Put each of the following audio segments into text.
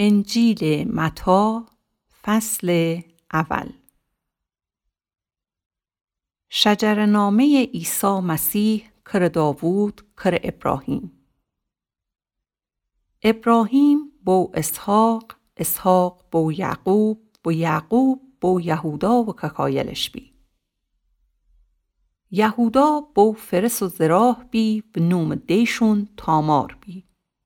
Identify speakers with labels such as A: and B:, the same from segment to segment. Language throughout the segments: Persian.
A: انجیل متی فصل اول. شجره‌نامه عیسی مسیح کر داوود کر ابراهیم. ابراهیم بو اسحاق، اسحاق بو یعقوب، بو یعقوب بو یهودا و ککایلش بی. یهودا بو فرس و زراح بی و نوم دیشون تامار بی.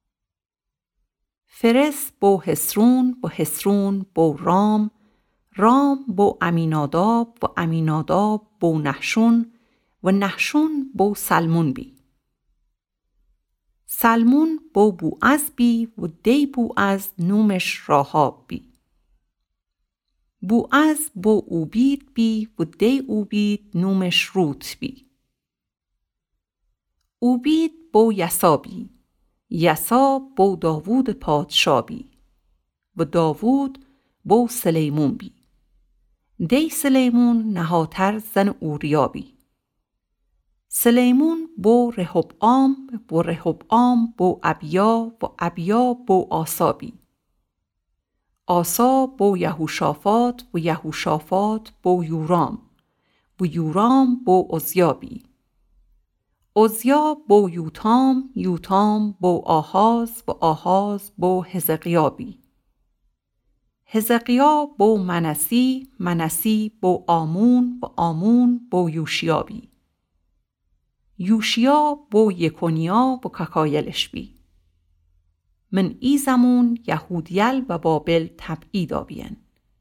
A: فرس بو حسرون و حسرون بو رام، رام بو امیناداب و امیناداب بو نحشون و نحشون بو سلمون بی. سلمون بو بوعز بی و دی بوعز نومش راهاب بی. بوعز بو اوبید بی و دی اوبید نومش روت بی. اوبید بو یسا بی، یسا بو داوود پادشا بی و داوود بو سلیمون بی. دی سلیمون نهاتر زن اوریا بی. سلیمون بو رهبعام و رهبعام بو ابیا و ابیا بو آسا بی. آسا بو یهوشافاط و یهوشافاط بو یورام و یورام بو عزیا بی. عزیا بو یوتام، یوتام بو آحاز و آحاز بو حزقیا بی. حزقیا بو منسی، منسی بو آمون و آمون بو یوشیا بی. یوشیا بو یکونیا و ککایلش بی. من ای زمون یهودیل و بابل تبعید آبین.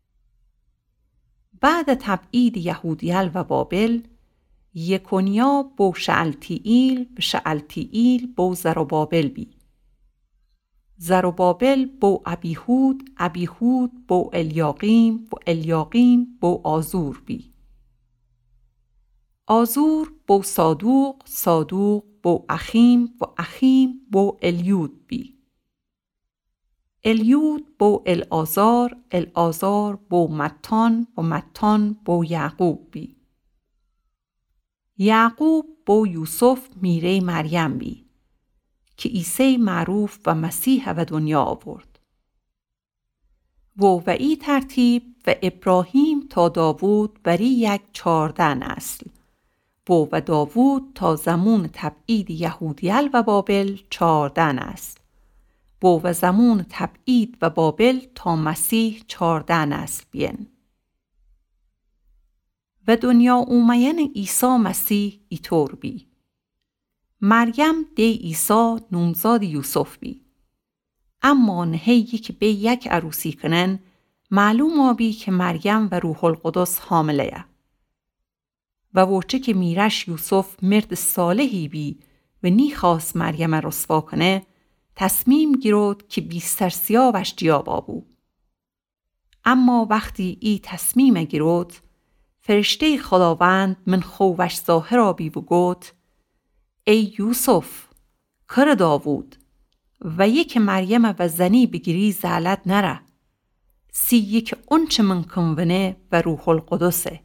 A: بعد تبعید یهودیل و بابل، یکونیا بو شعلتیئیل و شعلتیئیل بو زروبابل بی. زروبابل بو ابیهود، ابیهود بو الیاقیم و الیاقیم بو آزور بی. آزور بو صادوق، صادوق بو اخیم و اخیم بو الیود بی. الیود بو العازار، العازار بو متان و متان بو یعقوب بی. یعقوب بو یوسف میره مریم بی که عیسی معروف و مسیح و دنیا آورد. و ای ترتیب و ابراهیم تا داوود بری یک 14 نسل و داوود تا زمون تبعید یهودیل و بابل 14 نسل و زمون تبعید و بابل تا مسیح 14 نسل بین. و دنیا اومین عیسی مسیح ایطور بی. مریم دی عیسی نومزاد یوسف بی. اما نهیی که به یک عروسی کنن معلوم آبی که مریم و روح القدس حامله و ورچه که میرش یوسف مرد صالحی بی و نی خواست مریم رسوا کنه، تصمیم گیرد که بیستر سیاوش جیابا بو. اما وقتی ای تصمیم گیرد، فرشته خداوند من خووش ظاهر آبی و گفت: ای یوسف کر داوود و یک مریم و زنی بگیری زعلت نره، سی یک اونچه من کنونه و روح القدسه.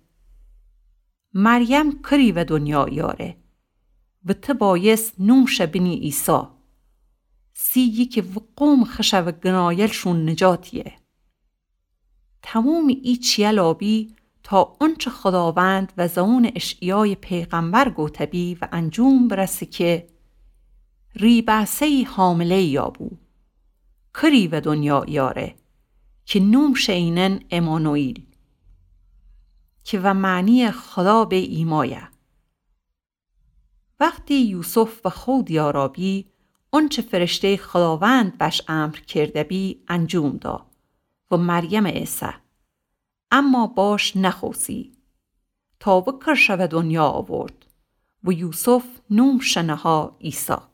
A: مریم کری و دنیا یاره و تبایس نوش بنی ایسا، سی یک و قوم خشه و گنایلشون نجاتیه. تموم ای چیل آبی تا اونچه خداوند و زون اشعیای پیغمبر گوتبی و انجام برسه که ریبعثهی حامله یابو، کری و دنیا یاره که نوم شینن امانوئیل که و معنی خدا به ایمایه. وقتی یوسف و خود یارابی اونچه فرشته خداوند بش امر کرده بی انجام دا و مریم عیسی، اما باش نخوسی تا وکر شو دنیا آورد و یوسف نوم شنها عیسی.